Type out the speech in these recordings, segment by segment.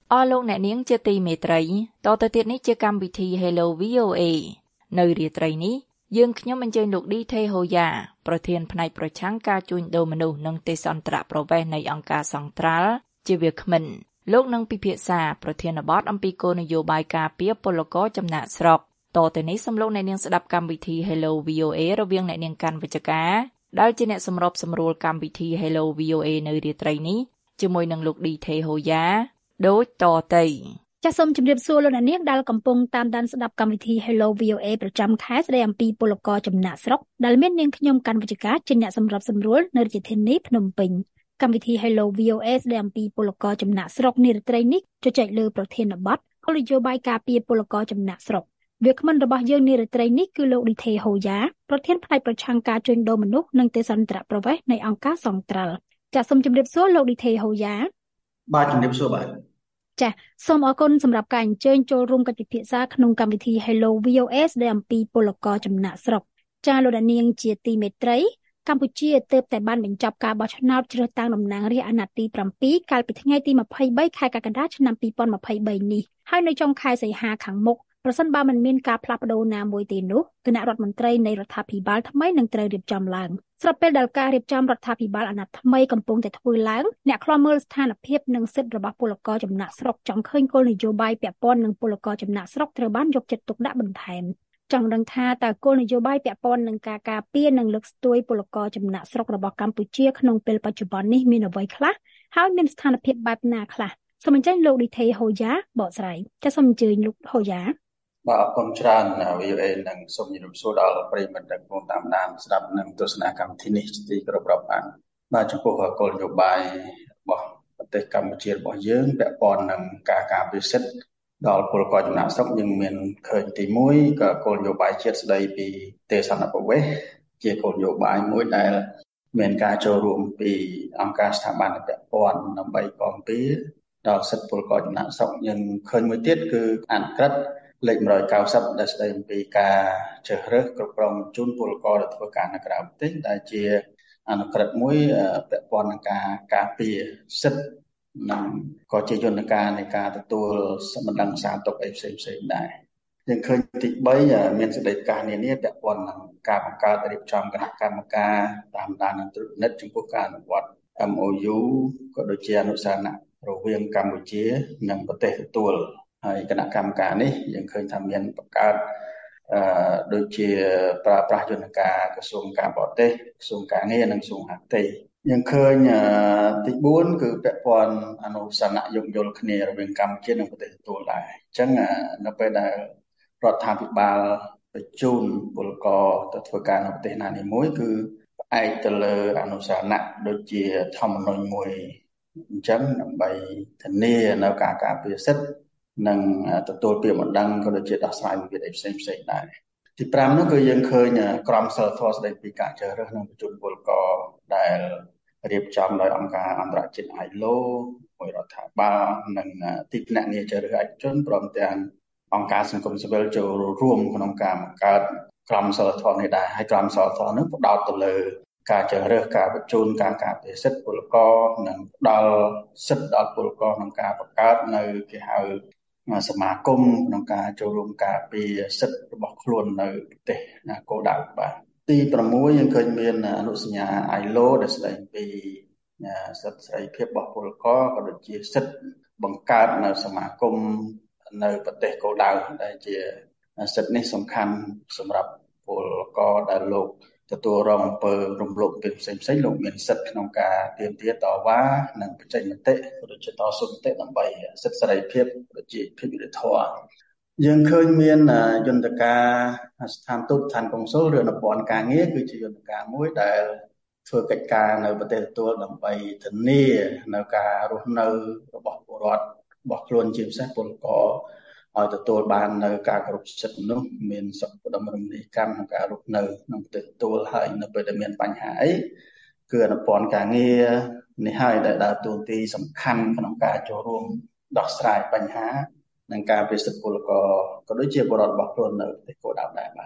អស់លោកអ្នកនាងជាទីមេត្រីតទៅទៀតនេះជាកម្មវិធី Hello VOA នៅរាត្រីនេះយើងខ្ញុំអញ្ជើញលោកឌីថេហូយ៉ាប្រធានផ្នែកប្រឆាំងការជួញដូរមនុស្សនិងទេសន្តរប្រវេសន៍នៃអង្គការសង្ត្រាល់ជាវាគ្មិនលោកនឹងពិភាក្សាប្រធានបទអំពីគោលនយោបាយការពារពលករចំណាក់ស្រុកតទៅនេះសូមលោកអ្នកនាងស្ដាប់កម្មវិធី Hello VOA រវាងអ្នកនាងកាន់វិជ្ជការដែលជាអ្នកសម្របសម្រួលកម្មវិធី Hello VOA នៅរាត្រីនេះជាមួយនឹងលោកឌីថេហូយ៉ាដូចតទៅចាសសូមជម្រាបសួរលោកអ្នកនាងដែលកំពុងតាមដានស្ដាប់កម្មវិធី Hello VOA ប្រចាំខែស្ដីអំពីពលករចំណាក់ស្រុកដែលមាននាងខ្ញុំកាន់វិជ្ជការជាអ្នកសម្របសម្រួលនៅរាជធានីភ្នំពេញកម្មវិធី Hello VOA ស្ដីអំពីពលករចំណាក់ស្រុកនារាត្រីនេះជជែកលើប្រធានបទគោលនយោបាយការពារពលករចំណាក់ស្រុកវាគ្មិនរបស់យើងនារាត្រីនេះគឺលោកឌីថេហូយ៉ាប្រធានផ្នែកប្រឆាំងការជួញដូរមនុស្សនិងទេសន្តរប្រវេសន៍នៃអង្គការសង្ត្រាល់ចាសសូមជម្រាបសួរលោកឌីថេហូយ៉ាបាទជម្រាបសួរបាទចាសសូមអរគុណសម្រាប់ការអញ្ជើញចូលរួមកិច្ចពិភាក្សាក្នុងកម្មវិធី Hello VOA ស្ដីអំពីពលករចំណាក់ស្រុកចាសលោកនាងជាទីមេត្រីកម្ពុជាទើបតែបានបញ្ចប់ការបោះឆ្នោតជ្រើសតាំងតំណាងរាស្ត្រអាណត្តិទី7កាលពីថ្ងៃទី23ខែកក្កដាឆ្នាំ2023នេះហើយនៅចុងខែសីហាខាងមុខប្រសិនបើមិនមានការផ្លាស់ប្ដូរណាមួយទេនោះគណៈរដ្ឋមន្ត្រីនៃរដ្ឋាភិបាលថ្មីនឹងត្រូវរៀបចំឡើងស្របពេលដែលការរៀបចំរដ្ឋាភិបាលអាណត្តិថ្មីកំពុងតែធ្វើឡើងអ្នកខ្លាំមើលស្ថានភាពនិងសិទ្ធិរបស់ពលករចំណាក់ស្រុកចង់ឃើញគោលនយោបាយពាក់ព័ន្ធនឹងពលករចំណាក់ស្រុកត្រូវបានយកចិត្តទុកដាក់បន្ថែមចង់ដឹងថាតើគោលនយោបាយពាក់ព័ន្ធនឹងការការពារនិងលើកស្ទួយពលករចំណាក់ស្រុករបស់កម្ពុជាក្នុងពេលបច្ចុប្បន្ននេះមានអ្វីខ្លះហើយមានស្ថានភាពបែបណាខ្លះសូមអញ្ជើញលោកឌីថេហូយ៉ាបកស្រាយចាសសូមអញ្ជើញលោកហូយ៉ាបាទអរគុណច្រើន VOA និងសូមជម្រាបសួរដល់ប្រិយមិត្តដែលកំពុងតាមដានស្ដាប់និងទស្សនាកម្មវិធីនេះជាទីគោរពរាប់អានបាទចំពោះគោលនយោបាយរបស់ប្រទេសកម្ពុជារបស់យើងពាក់ព័ន្ធនឹងការការពារសិទ្ធិដល់ពលករចំណាក់ស្រុកយើងមានឃើញទី1ក៏គោលនយោបាយជាតិស្ដីពីទេសន្តរប្រវេសន៍ជាគោលនយោបាយមួយដែលមានការចូលរួមពីអង្គការស្ថាប័នពាក់ព័ន្ធដើម្បីគាំពារដល់សិទ្ធិពលករចំណាក់ស្រុកយើងឃើញមួយទៀតគឺអនុក្រឹត្យលេខ190ដែលស្ដីអំពីការជ្រើសរើសគ្រប់គ្រងជូនពលករដែលធ្វើការនៅក្រៅប្រទេសដែលជាអនុក្រឹត្យមួយពាក់ព័ន្ធនឹងការការពារសិទ្ធិនិងក៏ជាយន្តការនៃការទទួលសម្ដេចសារទុកអីផ្សេងៗដែរយើងឃើញទី3មានសេចក្តីប្រកាសនានាពាក់ព័ន្ធនឹងការបង្កើតរៀបចំគណៈកម្មការតាមដាននិងត្រួតពិនិត្យចំពោះការអនុវត្ត MOU ក៏ដូចជាអនុសារណៈរវាងកម្ពុជានិងប្រទេសទទួលហើយគណៈកម្មការនេះយើងឃើញថាមានបង្កើតដូចជាប្រើប្រាស់យន្តការក្រសួងការបរទេសក្រសួងការងារនិងក្រសួងហាផ្ទៃយើងឃើញទី4គឺពាក់ព័ន្ធអនុសារណៈយោគយល់គ្នារវាងកម្ពុជានិងប្រទេសទទួលដែរអញ្ចឹងនៅពេលដែលរដ្ឋាភិបាលបញ្ជូនពលករទៅធ្វើការនៅប្រទេសណានីមួយគឺផ្អែកទៅលើអនុសារណៈដូចជាធម្មនុញ្ញមួយអញ្ចឹងដើម្បីធានានៅការការពារសិទ្ធិនិងទទួលពាក្យបណ្ដឹងក៏ដូចជាដោះស្រាយវិវាទផ្សេងៗដែរទី5នោះគឺយើងឃើញក្រមសីលធម៌ស្តីពីការជ្រើសរើសនិងបញ្ជូនពលករដែលរៀបចំដោយអង្គការអន្តរជាតិ ILO មួយរដ្ឋាភិបាលនិងទីភ្នាក់ងារជ្រើសរើសឯកជនព្រមទាំងអង្គការសង្គមស៊ីវិលចូលរួមក្នុងការបង្កើតក្រមសីលធម៌នេះដែរហើយក្រមសីលធម៌នេះផ្ដោតទៅលើការជ្រើសរើសការបញ្ជូនការការពារសិទ្ធិពលករនិងផ្ដល់សិទ្ធិដល់ពលករក្នុងការបង្កើតនៅគេហៅសមាគមក្នុងការចូលរួមការពារសិទ្ធិរបស់ខ្លួននៅប្រទេសគោលដៅបាទទី6យើងឃើញមានអនុសញ្ញា ILO ដែលស្ដីពីសិទ្ធិសេរីភាពរបស់ពលករក៏ដូចជាសិទ្ធិបង្កើតនៅសមាគមនៅប្រទេសគោលដៅដែលជាសិទ្ធិនេះសំខាន់សម្រាប់ពលករដែលលោកទទួលរងអំពើរំលោភផ្សេងៗលោកមានសិទ្ធិក្នុងការទាមទារតវ៉ានិងបញ្ចេញមតិក៏ដូចជាតស៊ូមតិដើម្បីសិទ្ធិសេរីភាពដូចជាភាពយុត្តិធម៌យើងឃើញមានយន្តការស្ថានទូតស្ថានកុងស៊ុលឬអនុព័ន្ធការងារគឺជាយន្តការមួយដែលធ្វើកិច្ចការនៅប្រទេសទទួលដើម្បីធានានៅការរស់នៅរបស់ពលរដ្ឋរបស់ខ្លួនជាពិសេសពលករឲ្យទទួលបាននៅការគោរពសិទ្ធិមនុស្សមានសុខដុមរមណីយកម្មក្នុងការរស់នៅក្នុងប្រទេសទទួលហើយនៅពេលដែលមានបញ្ហាអីគឺអនុព័ន្ធការងារនេះហើយដែលដើរតួនាទីសំខាន់ក្នុងការចូលរួមដោះស្រាយបញ្ហានិងការពារសិទ្ធិពលករក៏ដូចជាពលរដ្ឋរបស់ខ្លួននៅប្រទេសគោលដៅដែរបាទ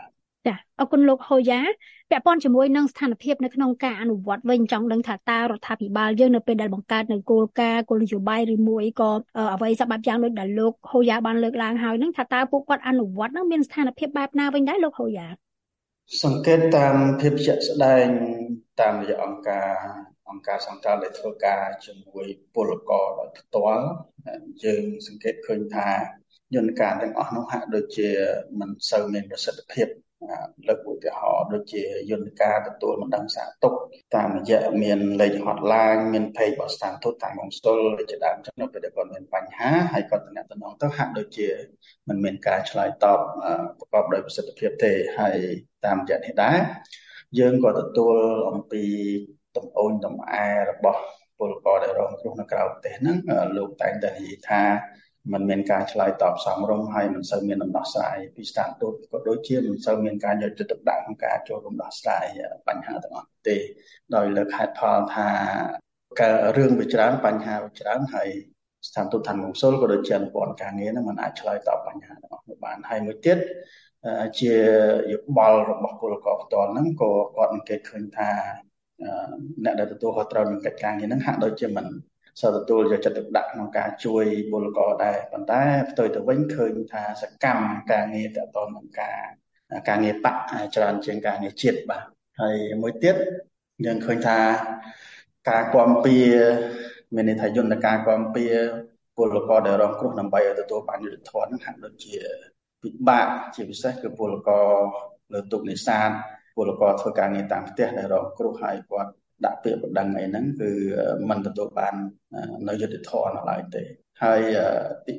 ចាអរគុណលោកហូយ៉ាពាក់ព័ន្ធជាមួយនឹងស្ថានភាពនៅក្នុងការអនុវត្តវិញចង់ដឹងថាតើរដ្ឋាភិបាលយើងនៅពេលដែលបង្កើតនៅគោលការណ៍គោលនយោបាយឬមួយក៏អ្វីសបែបយ៉ាងដូចដែលលោកហូយ៉ាបានលើកឡើងហើយនឹងថាតើពួកគាត់អនុវត្តនឹងមានស្ថានភាពបែបណាវិញដែរលោកហូយ៉ាសង្កេតតាមភាពជាក់ស្ដែងតាមរយៈអង្គការសង្គ្រោះដែលធ្វើការជាមួយពលករដោយផ្ទាល់យើងសង្កេតឃើញថាយន្តការទាំងអស់នោះហាក់ដូចជាមិនសូវមានប្រសិទ្ធភាពលើកឧទាហរណ៍ដូចជាយន្តការទទួលបណ្ដឹងសាកទុកតាមរយៈមានលេខ hotline មាន page របស់ស្ថានទូតតាមកុងស៊ុលជាដើមចឹងនៅពេលដែលគាត់មានបញ្ហាហើយគាត់តំណតំណងទៅហាក់ដូចជាមិនមានការឆ្លើយតបប្រកបដោយប្រសិទ្ធភាពទេហើយតាមរយៈនេះដែរយើងក៏ទទួលអំពីតំអូនតំអែរបស់ពលករដែលរងគ្រោះនៅក្រៅប្រទេសហ្នឹងលោកតែងតែនិយាយថាมันមានការឆ្លើយតបសមរម្យហើយមិនសូវមានដំណោះស្រាយពីស្ថានទូតក៏ដូចជាមិនសូវមានការយកចិត្តទុកដាក់ក្នុងការចូលរួមដោះស្រាយបញ្ហាទាំងអស់ទេដោយលើកហេតុផលថារឿងវាច្រើនបញ្ហាវាច្រើនហើយស្ថានទូតតាមកុងស៊ុលក៏ដូចជាអង្គការការងារហ្នឹងมันអាចឆ្លើយតបបញ្ហាទាំងអស់នោះបានហើយមួយទៀតជាយោបល់របស់ពលករផ្ទាល់ហ្នឹងក៏គាត់សង្កេតឃើញថាអ្នកដែលទទួលខុសត្រូវនឹងកិច្ចការងារហ្នឹងហាក់ដូចជាមិនសូវទទួលយកចិត្តទុកដាក់ក្នុងការជួយពលករដែរប៉ុន្តែផ្ទុយទៅវិញឃើញថាសកម្មការងារតទៅនឹងការងារបកច្រើនជាងការងារជាតិបាទហើយមួយទៀតយើងឃើញថាការគាំពៀមានន័យថាយន្តការគាំពៀពលករដែលរងគ្រោះដើម្បីឲ្យទទួលបានយុត្តិធម៌ហ្នឹងហាក់ដូចជាពិបាកជាពិសេសគឺពលករលើទូកនេសាទពលករធ្វើការងារតាមផ្ទះដែលរងគ្រោះហើយគាត់ដាក់ពាក្យបណ្ដឹងអីហ្នឹងគឺមិនទទួលបាននៅយុត្តិធម៌នៅឡើយទេហើយទី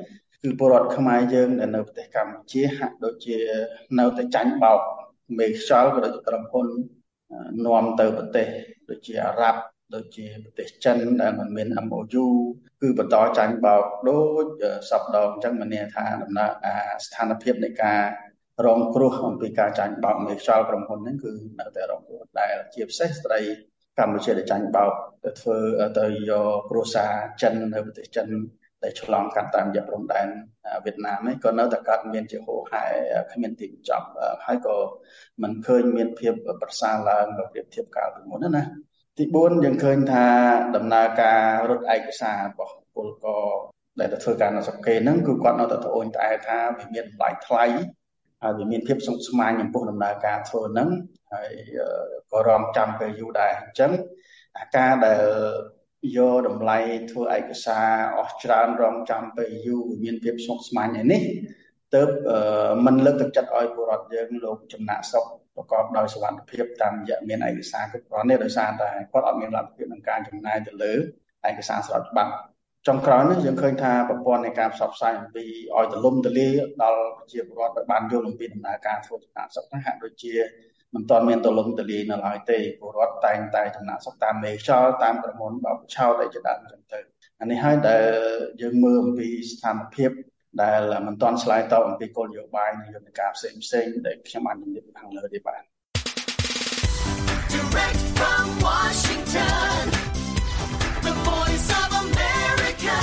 3គឺពលរដ្ឋខ្មែរយើងដែលនៅប្រទេសកម្ពុជាហាក់ដូចជានៅតែចាញ់បោកមេខ្យល់ក៏ដូចជាក្រុមហ៊ុននាំទៅប្រទេសដូចជាអារ៉ាប់ដូចជាប្រទេសចិនដែលមិនមាន MOU គឺបន្តចាញ់បោកដូចសពដងអញ្ចឹងមានន័យថាដំណើរស្ថានភាពនៃការរងគ្រោះអំពីការចាញ់បោកមេខ្យល់ក្រុមហ៊ុនហ្នឹងគឺនៅតែរងគ្រោះដែលជាពិសេសស្ត្រីកម្ពុជាដែលចាញ់បោកទៅធ្វើទៅយកគ្រួសារចិននៅប្រទេសចិនដែលឆ្លងកាត់តាមរយៈព្រំដែនវៀតណាមនេះក៏នៅតែកើតមានជាហូរហែគ្មានទីបញ្ចប់ហើយក៏មិនឃើញមានភាពប្រសើរឡើងបើប្រៀបធៀបកាលពីមុនណាទី4យើងឃើញថាដំណើរការរត់ឯកសាររបស់ពលករដែលទៅធ្វើការនៅស្រុកគេហ្នឹងគឺគាត់នៅតែត្អូញត្អែថាវាមានតម្លៃថ្លៃហើយវាមានភាពស្មុគស្មាញចំពោះដំណើរការធ្វើហ្នឹងហើយក៏រងចាំពេលយូរដែរអញ្ចឹងការដែលយកតម្លៃធ្វើឯកសារអស់ច្រើនរងចាំពេលយូរមានភាពស្មុគស្មាញឯនេះទើបមិនលើកទឹកចិត្តឲ្យពលរដ្ឋយើងលោកចំណាក់ស្រុកប្រកបដោយសុវត្ថិភាពតាមរយៈមានឯកសារគ្រប់គ្រាន់នេះដោយសារតែគាត់អត់មានលទ្ធភាពក្នុងការចំណាយទៅលើឯកសារស្របច្បាប់ចុងក្រោយនេះយើងឃើញថាប្រព័ន្ធនៃការផ្សព្វផ្សាយអំពីឲ្យទលំទលាដល់ប្រជាពលរដ្ឋបានយល់អំពីដំណើរការធ្វើចំណាក់ស្រុកហ្នឹងហាក់ដូចជាមិនទាន់មានទលំទលានៅឡើយទេពលរដ្ឋតែងតែចំណាក់ស្រុកតាមមេខ្យល់តាមក្រុមហ៊ុនបោកឆោតអីជាដើមចឹងទៅអានេះហើយដែលយើងមើលអំពីស្ថានភាពដែលមិនទាន់ឆ្លើយតបអំពីគោលនយោបាយនិងយន្តការផ្សេងដែលខ្ញុំបាននិយាយខាងលើនេះបាទ Direct from Washington The Voice of America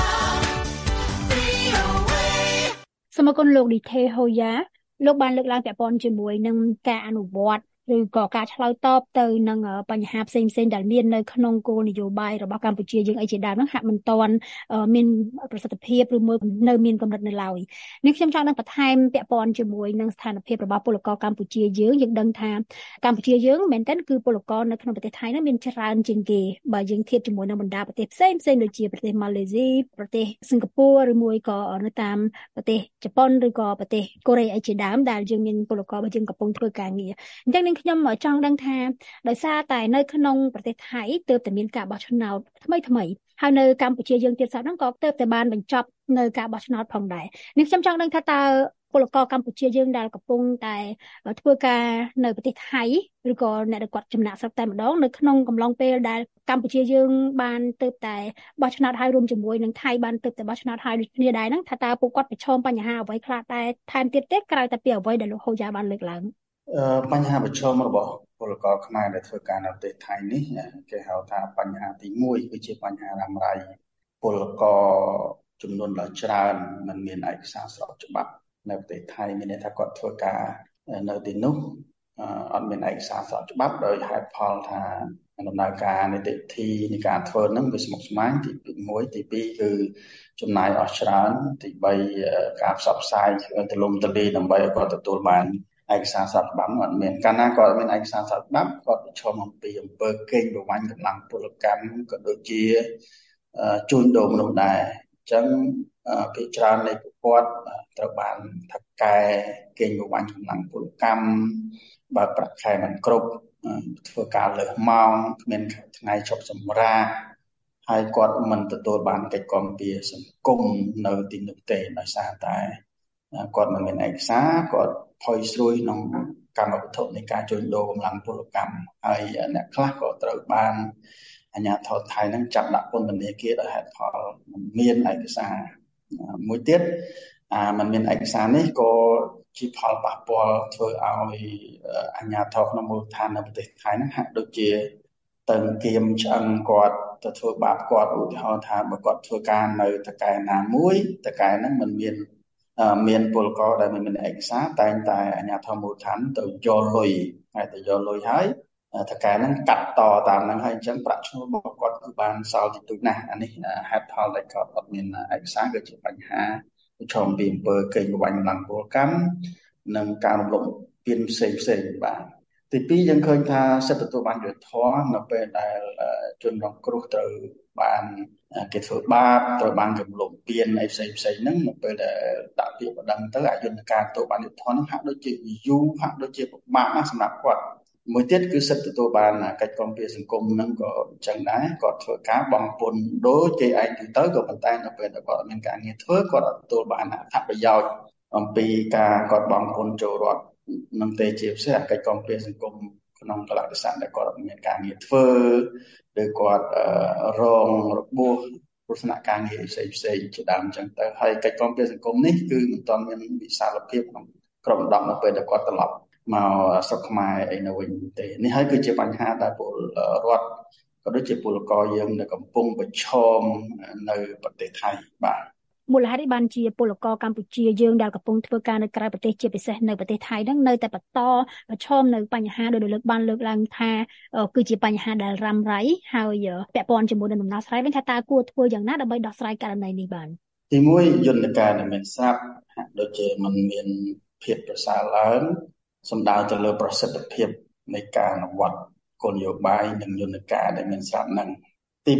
VOA សូមអរគុណលោកឌីថេហូយ៉ាលោកបានលើកឡើងពាក់ព័ន្ធជាមួយនឹងការអនុវត្តឬក៏ការឆ្លើយតបទៅនឹងបញ្ហាផ្សេងដែលមាននៅក្នុងគោលនយោបាយរបស់កម្ពុជាយើងអីជាដើមហ្នឹងហាក់មិនទាន់មានប្រសិទ្ធភាពឬមួយនៅមានកម្រិតនៅឡើយនេះខ្ញុំចង់នឹងបន្ថែមពាក់ព័ន្ធជាមួយនឹងស្ថានភាពរបស់ពលករកម្ពុជាយើងដឹងថាកម្ពុជាយើងមែនតើគឺពលករនៅក្នុងប្រទេសថៃហ្នឹងមានច្រើនជាងគេបើយើងធៀបជាមួយនឹងបណ្ដាប្រទេសផ្សេងដូចជាប្រទេសម៉ាឡេស៊ីប្រទេសសិង្ហបុរីឬមួយក៏នៅតាមប្រទេសជប៉ុនឬក៏ប្រទេសកូរ៉េអីជាដើមដែលយើងមានពលកររបស់យើងកំពុងធ្វើការងារអញ្ចឹងខ្ញុំចង់ដឹងថាដោយសារតែនៅក្នុងប្រទេសថៃទើបតែមានការបោះឆ្នោតថ្មីហើយនៅកម្ពុជាយើងទៀតសោះហ្នឹងក៏ទើបតែបានបញ្ចប់នៅការបោះឆ្នោតផងដែរនេះខ្ញុំចង់ដឹងថាតើពលករកម្ពុជាយើងដែលកំពុងតែធ្វើការនៅប្រទេសថៃឬក៏អ្នកដែលគាត់ចំណាក់ស្រុកតែម្ដងនៅក្នុងកំឡុងពេលដែលកម្ពុជាយើងបានទើបតែបោះឆ្នោតហើយរួមជាមួយនឹងថៃបានទើបតែបោះឆ្នោតហើយដូចគ្នាដែរហ្នឹងថាតើពួកគាត់ប្រឈមបញ្ហាអ្វីខ្លះតែថែមទៀតទេក្រៅតែពីអ្វីដែលលោកហូយ៉ាបានលើកឡើងបញ្ហាប្រឈមរបស់ពលករខ្មែរដែលធ្វើការនៅប្រទេសថៃនេះគេហៅថាបញ្ហាទី1គឺជាបញ្ហារ៉ាំរ៉ៃពលករចំនួនដ៏ច្រើនមិនមានឯកសារស្របច្បាប់នៅប្រទេសថៃមានន័យថាគាត់ធ្វើការនៅទីនោះអត់មានឯកសារស្របច្បាប់ដោយហេតុផលថាដំណើរការនីតិវិធីនៃការធ្វើហ្នឹងវាស្មុគស្មាញទី1ទី2គឺចំណាយអស់ច្រើនទី3ការផ្សព្វផ្សាយទូលំទូលាយដើម្បីឲ្យគាត់ទទួលបានឯកសារស្របច្បាប់អត់មានកាលណាគាត់មានឯកសារស្របច្បាប់គាត់ប្រឈមអំពីអំពើកេងប្រវ័ញ្ចកម្លាំងពលកម្មក៏ដូចជាជួញដូរមនុស្សដែរអញ្ចឹងភាគច្រើននៃពួកគាត់ត្រូវបានថកែកេងប្រវ័ញ្ចកម្លាំងពលកម្មបើប្រាក់ខែមិនគ្រប់ធ្វើការលើសម៉ោងគ្មានថ្ងៃឈប់សម្រាកហើយគាត់មិនទទួលបានកិច្ចគាំពារសង្គមនៅទីនោះទេដោយសារតែគាត់មិនមានឯកសារគាត់ផុយស្រួយក្នុងកម្មវត្ថុនៃការជួញដូរកម្លាំងពលកម្មហើយអ្នកខ្លះក៏ត្រូវបានអាជ្ញាធរថៃនឹងចាប់ដាក់ពន្ធនាគារដោយហេតុផលមិនមានឯកសារមួយទៀតมันមានឯកសារនេះក៏ជាផលប៉ះពាល់ធ្វើឲ្យអាជ្ញាធរក្នុងមូលដ្ឋាននៅប្រទេសថៃហ្នឹងហាក់ដូចជាទៅគៀមឆ្អឹងគាត់ទៅធ្វើបាបគាត់ឧទាហរណ៍ថាបើគាត់ធ្វើការនៅតកែណាមួយតកែហ្នឹងមិនមានពលករដែលមិនមានឯកសារតែងតែអាជ្ញាធរមូលដ្ឋានទៅយកលុយហើយទៅយកលុយហើយតកែហ្នឹងកាត់តតាមហ្នឹងហើយអញ្ចឹងប្រាក់ឈ្នួលរបស់គាត់គឺបានសល់តិចតួចណាស់អានេះហេតុផលដែលគាត់អត់មានឯកសារគឺជាបញ្ហាប្រឈមពីអំពើកេងប្រវ័ញ្ចកម្លាំងពលកម្មនិងការរំលោភពៀនផ្សេងបាទទី2យើងឃើញថាសិទ្ធិទទួលបានយុត្តិធម៌នៅពេលដែលជនរងគ្រោះត្រូវបានគេធ្វើបាបត្រូវបានរំលោភពៀនអីផ្សេងហ្នឹងនៅពេលដែលដាក់ពាក្យបណ្ដឹងទៅអយន្តការទទួលបានយុត្តិធម៌ហ្នឹងហាក់ដូចជាយូរហាក់ដូចជាពិបាកណាស់សម្រាប់គាត់មួយទៀតគឺសិទ្ធិទទួលបានកិច្ចគាំពារសង្គមហ្នឹងក៏អញ្ចឹងដែរគាត់ធ្វើការបង់ពន្ធដូចគេឯងទៅក៏ប៉ុន្តែនៅពេលដែលគាត់អត់មានការងារធ្វើគាត់អត់ទទួលបានអត្ថប្រយោជន៍អំពីការគាត់បង់ពន្ធចូលរដ្ឋនឹងទេជាពិសេសកិច្ចគាំពារសង្គមក្នុងកលៈទេសៈដែលគាត់អត់មានការងារធ្វើឬគាត់រងរបួសគ្រោះថ្នាក់ការងារផ្សេងជាដើមអញ្ចឹងទៅហើយកិច្ចគាំពារសង្គមនេះគឺមិនទាន់មានវិសាលភាពក្នុងក្រុមដប់នៅពេលដែលគាត់ត្រឡប់មកស្រុកខ្មែរអីនៅវិញទេនេះហើយគឺជាបញ្ហាដែលពលរដ្ឋក៏ដូចជាពលករយើងនៅកំពុងប្រឈមនៅប្រទេសថៃបាទមូលហេតុនេះបានជាពលករកម្ពុជាយើងដែលកំពុងធ្វើការនៅក្រៅប្រទេសជាពិសេសនៅប្រទេសថៃហ្នឹងនៅតែបន្តប្រឈមនៅបញ្ហាដោយលើកឡើងថាគឺជាបញ្ហាដែលរ៉ាំរ៉ៃហើយពាក់ព័ន្ធជាមួយនឹងដំណោះស្រាយវិញថាតើគួរធ្វើយ៉ាងណាដើម្បីដោះស្រាយករណីនេះបានទី1យន្តការដែលមានស្រាប់ហាក់ដូចជាមិនមានភាពប្រសើរឡើងសំដៅទៅលើប្រសិទ្ធភាពនៃការអនុវត្តគោលនយោបាយនិងយន្តការដែលមានស្រាប់ហ្នឹងទី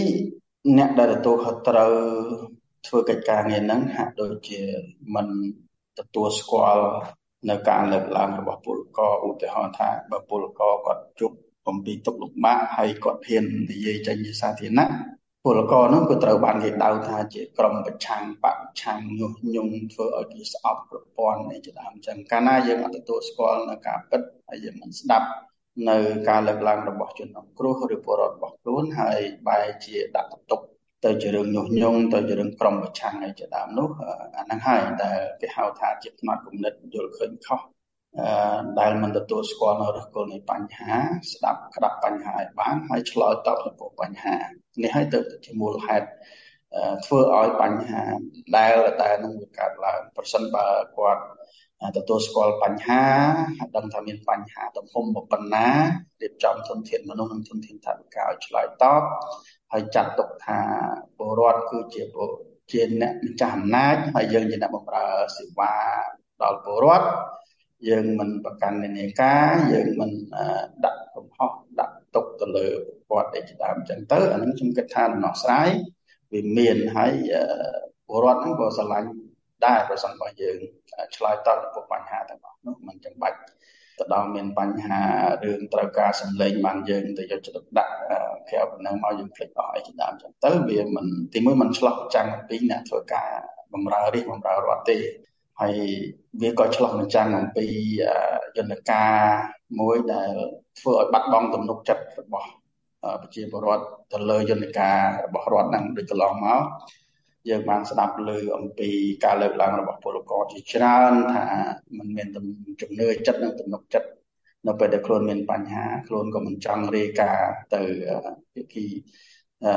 2អ្នកដែលទទួលខុសត្រូវធ្វើកិច្ចការងារហ្នឹងហាក់ដូចជាមិនទទួលស្គាល់នៅការលើកឡើងរបស់ពលករឧទាហរណ៍ថាបើពលករគាត់ជួបអំពីទុក្ខលំបាកហើយគាត់ហ៊ាននិយាយចេញជាសាធារណៈពលករនោះក៏ត្រូវបានគេដៅថាជាក្រុមប្រឆាំងបកប្រឆាំងញុះញង់ធ្វើឲ្យគេស្អប់ប្រព័ន្ធនៃជាដើមអញ្ចឹងកាលណាយើងអត់ទទួលស្គាល់នៅការពិតហើយយើងមិនស្ដាប់នៅការលើកឡើងរបស់ជនរងគ្រោះឬពលរដ្ឋរបស់ខ្លួនហើយបែរជាដាក់បន្ទុកទៅជារឿងញុះញង់ទៅជារឿងក្រុមប្រឆាំងឯជាដើមនោះអាហ្នឹងហើយដែលគេហៅថាជាផ្នត់គំនិតយល់ឃើញខុសដែលមិនទទួលស្គាល់នៅឫសគល់នៃបញ្ហាស្ដាប់ក្តាប់បញ្ហាឲ្យបានហើយឆ្លើយតបចំពោះបញ្ហានេះហើយទៅជាមូលហេតុធ្វើឲ្យបញ្ហាដែលនឹងវាកើតឡើងប្រសិនបើគាត់ទទួលស្គាល់បញ្ហាដឹងថាមានបញ្ហាទំហំប៉ុណ្ណារៀបចំធនធានមនុស្សនិងធនធានថវិកាឲ្យឆ្លើយតបហើយចាត់ទុកថាពលរដ្ឋគឺជាអ្នកម្ចាស់អំណាចហើយយើងជាអ្នកបម្រើសេវាដល់ពលរដ្ឋយើងមិនប្រកាន់និន្នាការយើងមិនដាក់កំហុសដាក់ទុកទៅលើគាត់ឯជាដើមអញ្ចឹងទៅអានឹងខ្ញុំគិតថាដំណោះស្រាយវាមានហើយពលរដ្ឋហ្នឹងក៏ស្រឡាញ់ដែរប្រសិនបើយើងឆ្លើយតបចំពោះបញ្ហាទាំងអស់នោះមិនចាំបាច់ទៅដល់មានបញ្ហារឿងត្រូវការសម្លេងបានយើងទៅយកចិត្តទុកដាក់ក្រៅពីហ្នឹងមកយើងភ្លេចអស់អីជាដើមអញ្ចឹងទៅវាមិនទីមួយមិនឆ្លោះប្រចាំងអំពីអ្នកធ្វើការបម្រើរាជបម្រើរដ្ឋទេហើយវាក៏ឆ្លោះបញ្ចាំងអំពីយន្តការមួយដែលធ្វើឲ្យបាត់បង់ទំនុកចិត្តរបស់ប្រជាពលរដ្ឋទៅលើយន្តការរបស់រដ្ឋហ្នឹងដូចកន្លងមកយើងបានស្ដាប់ឮអំពីការលើកឡើងរបស់ពលករជាច្រើនថាมันមានជំនឿចិត្តនិងទំនុកចិត្តនៅពេលដែលខ្លួនមានបញ្ហាខ្លួនក៏មិនចង់រាយការណ៍ទៅភាគី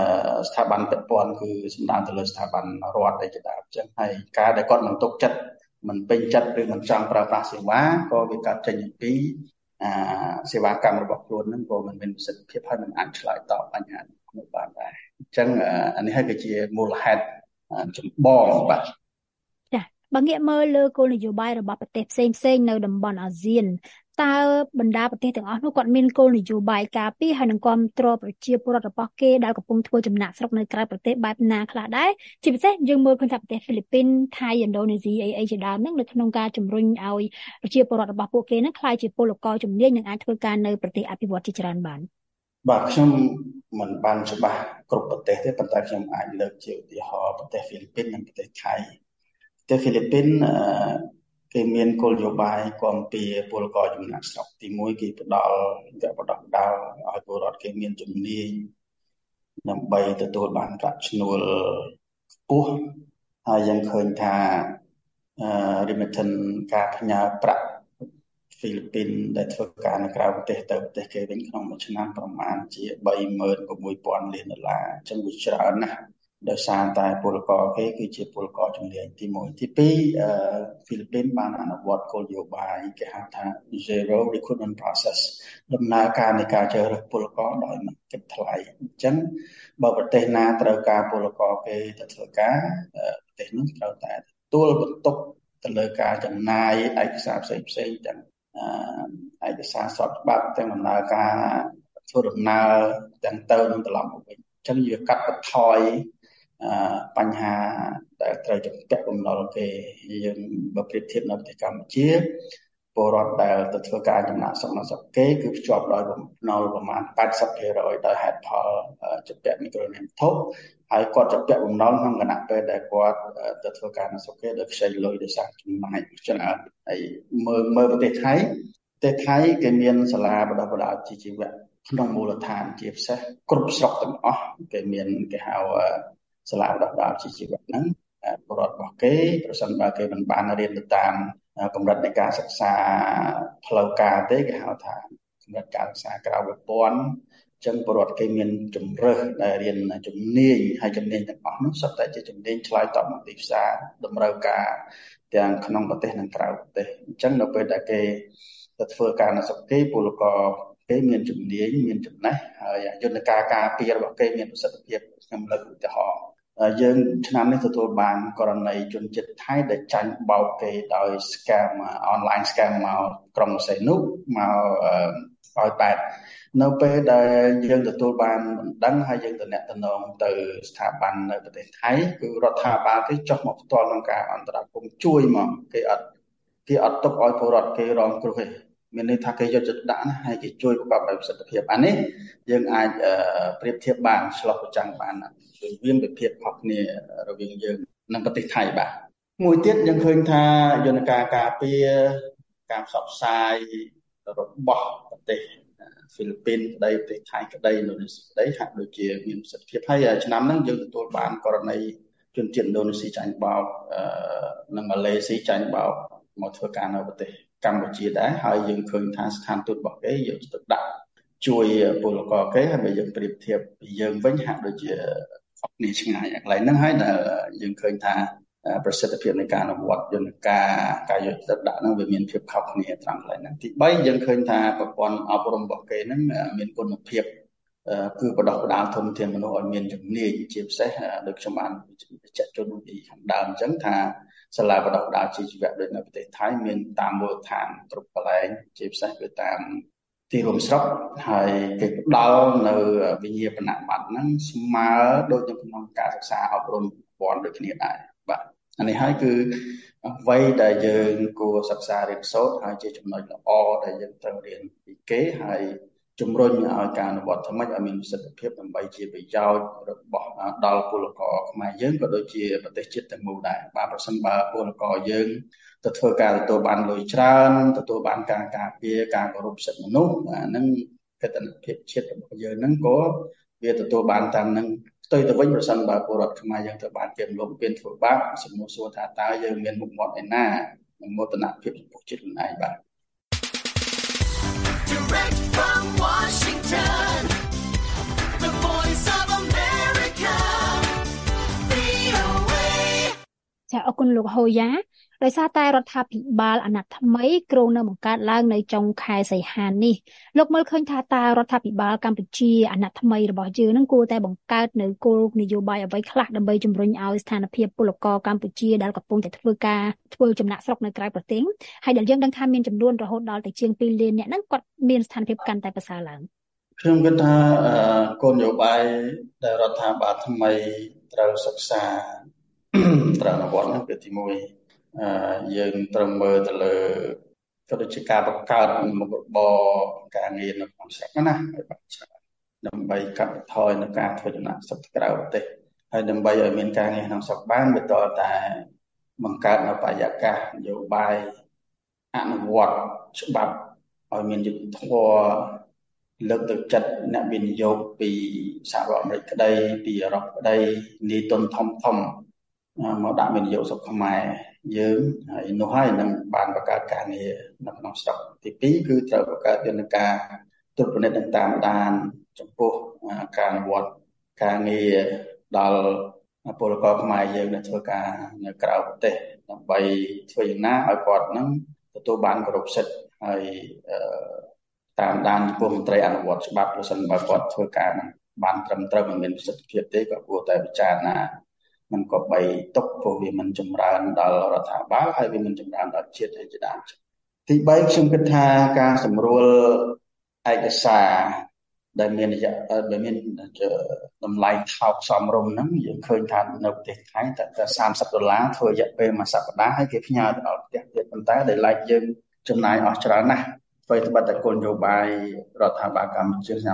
ស្ថាប័នពាក់ព័ន្ធគឺសម្ដៅទៅលើស្ថាប័នរដ្ឋឯជាដើមអញ្ចឹងហើយការដែលគាត់មិនទុកចិត្តមិនពេញចិត្តឬមិនចង់ប្រើប្រាស់សេវាក៏វាកើតចេញពីសេវាកម្មរបស់ខ្លួនហ្នឹងក៏មិនមានប្រសិទ្ធភាពហើយមិនអាចឆ្លើយតបបញ្ហានោះបានដែរអញ្ចឹងអានេះហើយគឺជាមូលហេតុចម្បងបាទចា៎បើងាកមើលលើគោលនយោបាយរបស់ប្រទេសផ្សេងនៅតំបន់អាស៊ានតើបណ្ដាប្រទេសទាំងអស់នោះគាត់មានគោលនយោបាយការពារហើយនឹងគាំទ្រប្រជាពលរដ្ឋរបស់គេដែលកំពុងធ្វើចំណាក់ស្រុកនៅក្រៅប្រទេសបែបណាខ្លះដែរជាពិសេសយើងមើលឃើញថាប្រទេសហ្វីលីពីនថៃឥណ្ឌូនេស៊ីអីជាដើមហ្នឹងនៅក្នុងការជំរុញឲ្យប្រជាពលរដ្ឋរបស់ពួកគេហ្នឹងក្លាយជាពលករជំនាញនិងអាចធ្វើការនៅប្រទេសអភិវឌ្ឍជាច្រើនបានបាទខ្ញុំមិនបានច្បាស់គ្រប់ប្រទេសទេប៉ុន្តែខ្ញុំអាចលើកជាឧទាហរណ៍ប្រទេសហ្វីលីពីននិងប្រទេសថៃប្រទេសហ្វីលីពីនគេមានគោលនយោបាយគាំពៀពលករចំណាក់ស្រុកទី1គេផ្ដល់ឲ្យពលរដ្ឋគេមានជំនាញដើម្បីទទួលបានប្រាក់ឈ្នួលខ្ពស់ហើយយើងឃើញថាremittance ការផ្ញើប្រាក់ហ្វីលីពីនដែលធ្វើការនៅក្រៅប្រទេសទៅប្រទេសគេវិញក្នុងមួយឆ្នាំប្រមាណជា$36,000 លានអញ្ចឹងវាច្រើនណាស់ដោយសារតែពលករគេគឺជាពលករជំនាញទី1ទី2ហ្វីលីពីនបានអនុវត្តគោលនយោបាយគេហៅថា zero recruitment process ដំណើរការនៃការជ្រើសរើសពលករដោយមិនគិតថ្លៃអញ្ចឹងបើប្រទេសណាត្រូវការពលករគេទៅធ្វើការប្រទេសនោះត្រូវតែទទួលបន្ទុកទៅលើការចំណាយឯកសារផ្សេងទាំងឯកសារស្របច្បាប់ទាំងដំណើរការធ្វើដំណើរទាំងទៅនិងត្រឡប់មកវិញអញ្ចឹងវាកាត់បន្ថយបញ្ហាដែលត្រូវជំពាក់បំណុលគេយើងបើប្រៀបធៀបនៅប្រទេសកម្ពុជាពលរដ្ឋដែលទៅធ្វើការចំណាក់ស្រុកនៅស្រុកគេគឺភ្ជាប់ដោយបំណុលប្រមាណ 80% ដោយហេតុផលជំពាក់មីក្រូនេមធុហើយគាត់ជំពាក់បំណុលក្នុងគណៈពេលដែលគាត់ទៅធ្វើការនៅស្រុកគេដោយខ្ចីលុយដោយសារចំណាយច្រើនហើយមើលប្រទេសថៃគេមានសាលាបណ្ដុះបណ្ដាលជីវៈក្នុងមូលដ្ឋានជាពិសេសគ្រប់ស្រុកទាំងអស់គេមានគេហៅសាលាបណ្ដុះបណ្ដាលជីវៈហ្នឹងពលរដ្ឋរបស់គេប្រសិនបើគេមិនបានរៀនទៅតាមកម្រិតនៃការសិក្សាផ្លូវការទេគេហៅថាកម្រិតការសិក្សាក្រៅប្រព័ន្ធអញ្ចឹងពលរដ្ឋគេមានជំរើសដែលរៀនជំនាញហើយជំនាញទាំងអស់នោះសុទ្ធតែជាជំនាញឆ្លើយតបនឹងទីផ្សារតម្រូវការទាំងក្នុងប្រទេសនិងក្រៅប្រទេសអញ្ចឹងនៅពេលដែលគេទៅធ្វើការនៅស្រុកគេពលករគេមានជំនាញមានចំណេះហើយយន្តការការពាររបស់គេមានប្រសិទ្ធភាពខ្ញុំលើកឧទាហរណ៍យើងឆ្នាំនេះទទួលបានករណីជនជាតិថៃដែលចាញ់បោកគេដោយ scam online scam មកក្រុងសេនុមកឲ្យប៉ែតនៅពេលដែលយើងទទួលបានបណ្ដឹងហើយយើងតំណទៅស្ថាប័ននៅប្រទេសថៃគឺរដ្ឋាភិបាលគេចុះមកផ្ទាល់ក្នុងការអន្តរាគមន៍ជួយមកគេអត់ទុកឲ្យពលរដ្ឋគេរងគ្រោះទេមានន័យថាគេយកចិត្តដាក់ណាហើយគេជួយប្រកបដោយប្រសិទ្ធភាពអានេះយើងអាចប្រៀបធៀបបានឆ្លោះប្រចាំងបានវាមានភាពខុសគ្នារវាងយើងនិងប្រទេសថៃបាទមួយទៀតយើងឃើញថាយន្តការការពារការផ្សព្វផ្សាយរបស់ប្រទេសហ្វីលីពីនក្តីប្រទេសថៃក្តីឥណ្ឌូនេស៊ីក្តីហាក់ដូចជាមានប្រសិទ្ធភាពហើយឆ្នាំហ្នឹងយើងទទួលបានករណីជនជាតិឥណ្ឌូនេស៊ីចាញ់បោកនិងម៉ាឡេស៊ីចាញ់បោកមកធ្វើការនៅប្រទេសកម្ពុជាដែរហើយយើងឃើញថាស្ថានទូតរបស់គេយកចិត្តដាក់ជួយពលករគេហើយបើយើងប្រៀបធៀបពីយើងវិញហាក់ដូចជាខុសគ្នាឆ្ងាយកន្លែងហ្នឹងហើយដែលយើងឃើញថាប្រសិទ្ធភាពនៃការអនុវត្តយន្តការយកចិត្តដាក់ហ្នឹងវាមានភាពខុសគ្នាត្រង់កន្លែងហ្នឹងទី3យើងឃើញថាប្រព័ន្ធអប់រំរបស់គេហ្នឹងមានគុណភាពគឺបណ្ដុះបណ្ដាលធនធានមនុស្សឲ្យមានជំនាញជាពិសេសដូចខ្ញុំបានបញ្ជាក់ជូនពីខាងដើមអញ្ចឹងថាសាលាបណ្ដុះបណ្ដាលជីវៈដូចនៅប្រទេសថៃមានតាមមូលដ្ឋានគ្រប់កន្លែងជាពិសេសគឺតាមទីរួមស្រុកហើយគេផ្ដល់នៅវិញ្ញាបនបត្រហ្នឹងស្មើដូចនៅក្នុងការសិក្សាអប់រំព័ន្ធដូចគ្នាដែរបាទអានេះហើយគឺអ្វីដែលយើងគួរសិក្សារៀនសូត្រហើយជាចំណុចល្អដែលយើងត្រូវរៀនពីគេហើយជំរុញឲ្យការអនុវត្តថ្មីឲ្យមានប្រសិទ្ធភាពដើម្បីជាប្រយោជន៍របស់ដល់ពលករខ្មែរយើងក៏ដូចជាប្រទេសជាតិទាំងមូលដែរបាទប្រសិនបើពលករយើងទៅធ្វើការទទួលបានលុយច្រើនទទួលបានការការពារការគោរពសិទ្ធិមនុស្សហ្នឹងកិត្តិយសភាពជាតិរបស់យើងហ្នឹងក៏វាទទួលបានតាមនឹងផ្ទុយទៅវិញប្រសិនបើពលរដ្ឋខ្មែរយើងត្រូវបានគេរំលោភពានធ្វើបាបសំណួរសួរថាតើយើងមានមុខមាត់ឯណានិងមោទនភាពចំពោះជាតិខ្លួនឯងបាទ Direct from Washington, the voice of America, VOA. ចាអរគុណលោកហូយ៉ាដោយសារតែរដ្ឋាភិបាលអាណត្តិថ្មីគ្រោងនឹងបង្កើតឡើងនៅចុងខែសីហានេះលោកមើលឃើញថាតើរដ្ឋាភិបាលកម្ពុជាអាណត្តិថ្មីរបស់យើងនឹងគួរតែបង្កើតនៅគោលនយោបាយអ្វីខ្លះដើម្បីជំរុញឲ្យស្ថានភាពពលករកម្ពុជាដែលកំពុងតែធ្វើចំណាក់ស្រុកនៅក្រៅប្រទេសហើយដែលយើងដឹងថាមានចំនួនរហូតដល់ទៅជាង2លានអ្នកហ្នឹងគាត់មានស្ថានភាពកាន់តែប្រសើរឡើងខ្ញុំគិតថាគោលនយោបាយដែលរដ្ឋាភិបាលថ្មីត្រូវសិក្សាត្រូវអនុវត្តនោះគឺទី1យើងត្រូវមើលទៅលើក៏ដូចជាការបង្កើតមុខរបរការងារនៅក្នុងស្រុកណាឲ្យបានច្រើនដើម្បីកាត់បន្ថយនៅការធ្វើចំណាកស្រុកក្រៅប្រទេសហើយដើម្បីឲ្យមានការងារក្នុងស្រុកបានវាតើតែបង្កើតនៅបរិយាកាសនយោបាយអនុវត្តច្បាប់ឲ្យមានយុត្តិធម៌លើកទឹកចិត្តអ្នកវិនិយោគពីសហរដ្ឋអាមេរិកក្តីពីអឺរ៉ុបក្តីនីតិធំមកដាក់វិនិយោគស្រុកខ្មែរយើងហើយនោះហើយនឹងបានបង្កើតការងារនៅក្នុងស្រុកទី2គឺត្រូវបង្កើតយន្តការត្រួតពិនិត្យតាមដានចំពោះការអនុវត្តការងារដល់ពលករខ្មែរយើងដែលធ្វើការនៅក្រៅប្រទេសដើម្បីធ្វើយ៉ាងណាឲ្យគាត់នឹងទទួលបានគ្រប់សិទ្ធិហើយតាមដានចំពោះមន្ត្រីអនុវត្តច្បាប់ប្រសិនបើគាត់ធ្វើការបានត្រឹមត្រូវមិនមានប្រសិទ្ធភាពទេក៏គួរតែពិចារណាมันក៏បីຕົកព្រោះវាមិនចម្រើនដល់រដ្ឋាភិបាលហើយវាមិនចម្រើនដល់ជាតិជាដើមទី3ខ្ញុំគិតថាការសម្រួលឯកសារដែលមានតម្លៃថោកសមរម្យហ្នឹងយើងឃើញថានៅប្រទេសថៃតែ$30ធ្វើរយៈពេលមួយសប្តាហ៍ហើយគេផ្ញើទៅដល់ផ្ទះទៀតប៉ុន្តែដែលឡែកយើងចំណាយអស់ច្រើនណាស់អ្វីត្បិតតែគោលនយោបាយរដ្ឋាភិបាលកម្ពុជាឆ្នាំ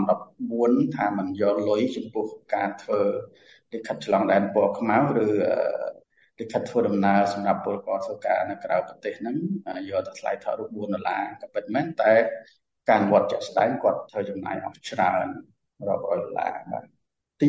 2014ថាมันយកលុយចំពោះការធ្វើលិខិតឆ្លងដែនពណ៌ខ្មៅឬលិខិតធ្វើដំណើរសម្រាប់ពលករធ្វើការនៅក្រៅប្រទេសហ្នឹងយកទៅថ្លៃថតរូប$4ក៏ពិតមែនតែការវត្តជាក់ស្ដែងគាត់ធ្វើចំណាយអស់ច្រើនរាប់រយ$បាទទី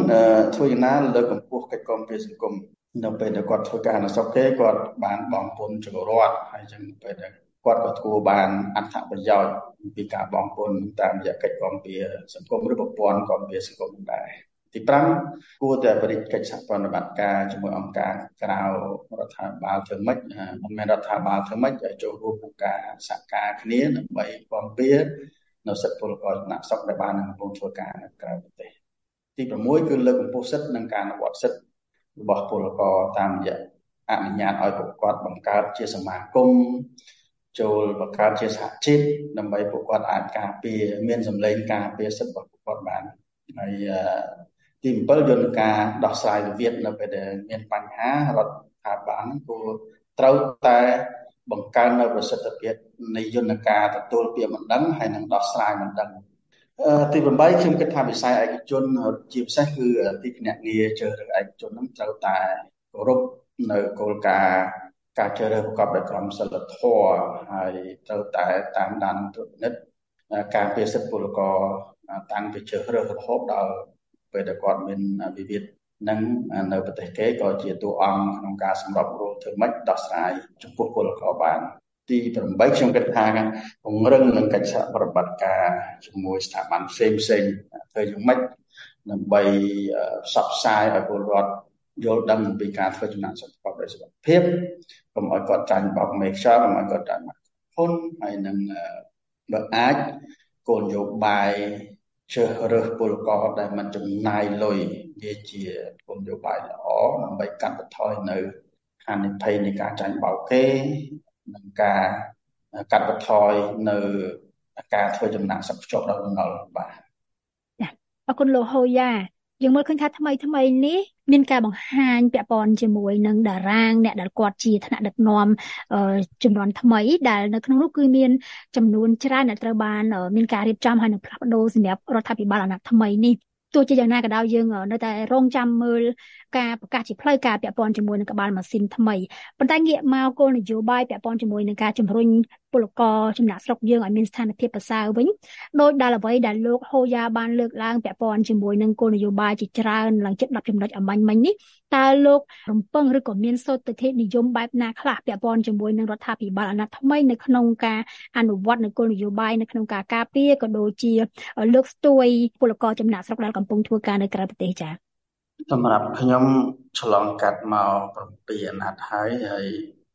4ធ្វើយ៉ាងណាលើកកម្ពស់កិច្ចគាំពារសង្គមនៅពេលដែលគាត់ធ្វើការនៅស្រុកគេគាត់បានបង់ពន្ធចូលរដ្ឋហើយចឹងពេលដែលគាត់ក៏ទទួលបានអត្ថប្រយោជន៍ពីការបង់ពន្ធតាមរយៈកិច្ចគាំពារសង្គមឬប្រព័ន្ធគាំពារសង្គមដែរទី5គួរតែបរិយាកិច្ចសហប្រតិបត្តិការជាមួយអង្គការក្រៅរដ្ឋាភិបាលធ្វើម៉េចមិនមែនរដ្ឋាភិបាលធ្វើម៉េចឲ្យចូលរួមក្នុងការសហការគ្នាដើម្បីគាំពារនៅសិទ្ធិពលករចំណាក់ស្រុកដែលបានកំពុងធ្វើការនៅក្រៅប្រទេសទី6គឺលើកកម្ពស់សិទ្ធិនិងការអនុវត្តសិទ្ធិរបស់ពលករតាមរយៈអនុញ្ញាតឲ្យពួកគាត់បង្កើតជាសមាគមចូលបង្កើតជាសហជីពដើម្បីពួកគាត់អាចការពារមានសម្លេងការពារសិទ្ធិរបស់ពួកគាត់បានហើយទី7យន្តការដោះស្រាយវិវាទនៅពេលដែលមានបញ្ហារដ្ឋាភិបាលគួរត្រូវតែបង្កើននៅប្រសិទ្ធភាពនៃយន្តការទទួលពាក្យបណ្ដឹងហើយនិងដោះស្រាយបណ្ដឹងទី8ខ្ញុំគិតថាវិស័យឯកជនជាពិសេសគឺទីភ្នាក់ងារជ្រើសរើសឯកជននឹងត្រូវតែគោរពនៅគោលការណ៍ការជ្រើសរើសប្រកបដោយក្រមសីលធម៌ហើយត្រូវតែតាមដានត្រួតពិនិត្យការពារសិទ្ធិពលករតាំងពីជ្រើសរើសរហូតដល់ពេលដែលគាត់មានវិវាទនឹងនៅប្រទេសគេក៏ជាតួអង្គក្នុងការសម្របរួលធ្វើម៉េចដោះស្រាយចំពោះពលករបានទី8ខ្ញុំគិតថាពង្រឹងនឹងកិច្ចសហប្រតិបត្តិការជាមួយស្ថាប័នផ្សេងធ្វើយ៉ាងម៉េចដើម្បីផ្សព្វផ្សាយឲ្យពលរដ្ឋយល់ដឹងពីការធ្វើចំណាកស្រុកប្រកបដោយសុវត្ថិភាពកុំឲ្យគាត់ចាញ់បោកមេខ្យល់កុំឲ្យគាត់ចាញ់មកហ៊ុនហើយនឹងបើអាចគោលនយោបាយជ្រើសរើសពលករដែលមិនចំណាយលុយវាជាគោលនយោបាយល្អដើម្បីកាត់បន្ថយនៅហានិភ័យនៃការចាញ់បោកគេនិងការកាត់បន្ថយនៅការធ្វើចំណាកស្រុកជាប់ដល់ដំណុលបាទអរគុណលោកហូយ៉ាយើងមើលឃើញថាថ្មីនេះមានការបង្ហាញពាក់ព័ន្ធជាមួយនឹងតារាងអ្នកដែលគាត់ជាថ្នាក់ដឹកនាំចំនួនថ្មីដែលនៅក្នុងនោះគឺមានចំនួនច្រើនដែលត្រូវបានមានការរៀបចំហើយនឹងផ្លាស់ប្ដូរសម្រាប់រដ្ឋាភិបាលអាណត្តិថ្មីនេះទោះជាយ៉ាងណាក៏ដោយយើងនៅតែរងចាំមើលការប្រកាសជាផ្លូវការពាក់ព័ន្ធជាមួយនឹងក្បាលម៉ាស៊ីនថ្មីប៉ុន្តែងាកមកគោលនយោបាយពាក់ព័ន្ធជាមួយនឹងការជំរុញពលករចំណាក់ស្រុកយើងឲ្យមានស្ថានភាពប្រសើរវិញដោយដល់អ្វីដែលលោកហូយ៉ាបានលើកឡើងពាក់ព័ន្ធជាមួយនឹងគោលនយោបាយជាច្រើនឡើងជិត10ចំណុចអំបញ្ញមិញនេះតើលោករំពឹងឬក៏មានសោទិដ្ឋិនិយមបែបណាខ្លះពាក់ព័ន្ធជាមួយនឹងរដ្ឋាភិបាលអាណត្តិថ្មីនៅក្នុងការអនុវត្តនៅគោលនយោបាយនៅក្នុងការការពារក៏ដូចជាលើកស្ទួយពលករចំណាក់ស្រុកដែលកំពុងធ្វើការនៅក្រៅប្រទេសចា៎សម្រាប់ខ្ញុំឆ្លងកាត់មក7អាណត្តិហើយ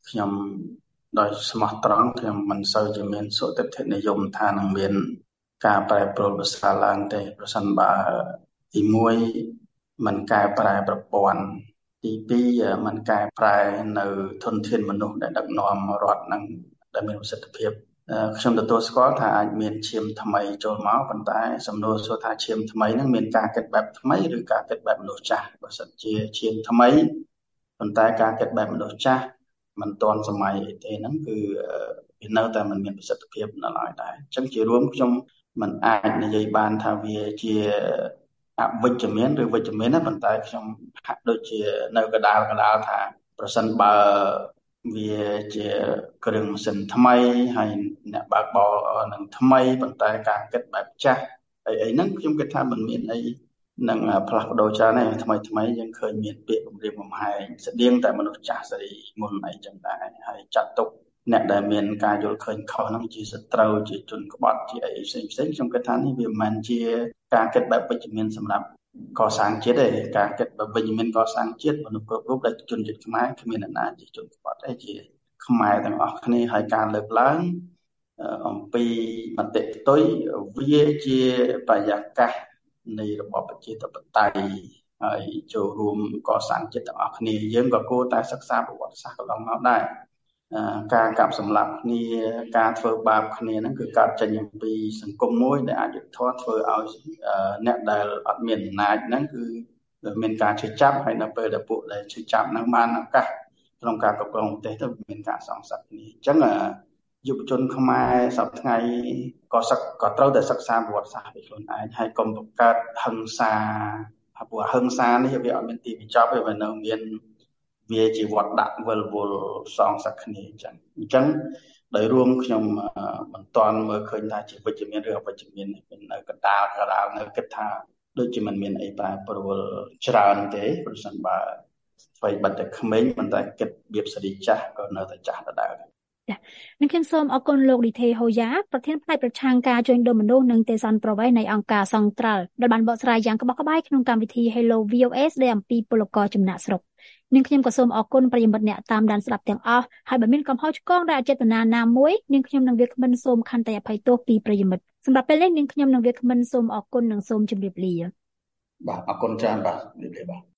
ខ្ញុំដោយស្មោះត្រង់ខ្ញុំមិនសូវជាមានសុទិដ្ឋិនិយមថានឹងមានការប្រែប្រួលប្រសើរឡើងទេប្រសិនបើទី1មិនកែប្រែប្រព័ន្ធទី2មិនកែប្រែនៅធនធានមនុស្សដែលដឹកនាំរដ្ឋនឹងដែលមានប្រសិទ្ធភាពខ្ញុំទទួលស្គាល់ថាអាចមានឈាមថ្មីចូលមកប៉ុន្តែសំណួរសួរថាឈាមថ្មីនឹងមានការគិតបែបថ្មីឬការគិតបែបមនុស្សចាស់បើសិនជាឈាមថ្មីប៉ុន្តែការគិតបែបមនុស្សចាស់មិនទាន់សម័យអីទេហ្នឹងគឺវានៅតែមិនមានប្រសិទ្ធភាពនៅឡើយដែរអញ្ចឹងជារួមខ្ញុំមិនអាចនិយាយបានថាវាជាអវិជ្ជមានឬវិជ្ជមានណាប៉ុន្តែខ្ញុំហាក់ដូចជានៅកដាលថាប្រសិនបើវាជាគ្រឿងម៉ាស៊ីនថ្មីហើយអ្នកបើកបរនឹងថ្មីប៉ុន្តែការគិតបែបចាស់អីហ្នឹងខ្ញុំគិតថាមិនមានអីនឹងផ្លាស់ប្ដូរច្រើនទេថ្មីយើងឃើញមានពាក្យគម្រាមកំហែងស្តៀងតែមនុស្សចាស់ស្រីមុនអីចឹងដែរហើយចាត់ទុកអ្នកដែលមានការយល់ឃើញខុសហ្នឹងជាសត្រូវជាជនក្បត់ជាអីផ្សេងខ្ញុំគិតថានេះវាមិនមែនជាការគិតបែបវិជ្ជមានសម្រាប់កសាងជាតិទេការគិតបែបវិជ្ជមានកសាងជាតិមនុស្សគ្រប់រូបដែលជនជាតិខ្មែរគ្មានអ្នកណាជាជនក្បត់ទេជាខ្មែរទាំងអស់គ្នាហើយការលើកឡើងអំពីមតិផ្ទុយវាជាបរិយាកាសនៃរបបប្រជាធិបតេយ្យហើយចូលរួមកសាងជាតិទាំងអស់គ្នាយើងក៏គួរតែសិក្សាប្រវត្តិសាស្ត្រកន្លងមកដែរការកាប់សម្លាប់គ្នាការធ្វើបាបគ្នាហ្នឹងគឺកើតចេញអំពីសង្គមមួយដែលអយុត្តិធម៌ធ្វើឲ្យអ្នកដែលអត់មានអំណាចហ្នឹងគឺមានការឈឺចាប់ហើយនៅពេលដែលពួកដែលឈឺចាប់ហ្នឹងបានឱកាសក្នុងការគ្រប់គ្រងប្រទេសទៅមានការសងសឹកគ្នាអញ្ចឹងយុវជនខ្មែរសប្តាហ៍ថ្ងៃក៏ត្រូវតែសិក្សាប្រវត្តិសាស្ត្រពីខ្លួនឯងហើយកុំបង្កើតហិង្សាព្រោះហិង្សានេះវាអត់មានទីបញ្ចប់ទេវានៅមានវាជាវត្តដាក់វិលវល់សងសឹកគ្នាអញ្ចឹងដោយរួមខ្ញុំមិនទាន់មើលឃើញថាជាវិជ្ជមានឬអវិជ្ជមាននៅកណ្ដាលនៅគិតថាដូចជាមិនមានអីប្រែប្រួលច្រើនទេប្រសិនបើស្វ័យបិទតែក្មេងប៉ុន្តែគិតរបៀបសេរីចាស់ក៏នៅតែចាស់ដដែលនឹងខ្ញុំសូមអរគុណលោកឌីថេហូយ៉ាប្រធានផ្នែកប្រឆាំងការជួញដូរមនុស្សនិងទេសន្តប្រវេសន៍នៃអង្គការសង្ត្រាល់ដែលបានបកស្រាយយ៉ាងក្បោះក្បាយក្នុងកម្មវិធី Hello VOS ដែលអំពីពលករចំណាក់ស្រុកនាងខ្ញុំក៏សូមអរគុណប្រិយមិត្តអ្នកតាមដានស្ដាប់ទាំងអស់ហើយបើមានកំហុសឆ្គងដែលអចេតនាណាមួយនាងខ្ញុំនឹងវាគ្មិនសូមខន្តីអភ័យទោសពីប្រិយមិត្តសម្រាប់ពេលនេះនាងខ្ញុំនឹងវាគ្មិនសូមអរគុណនិងសូមជម្រាបលាបាទអរគុណច្រើនបាទជម្រាបលាបាទ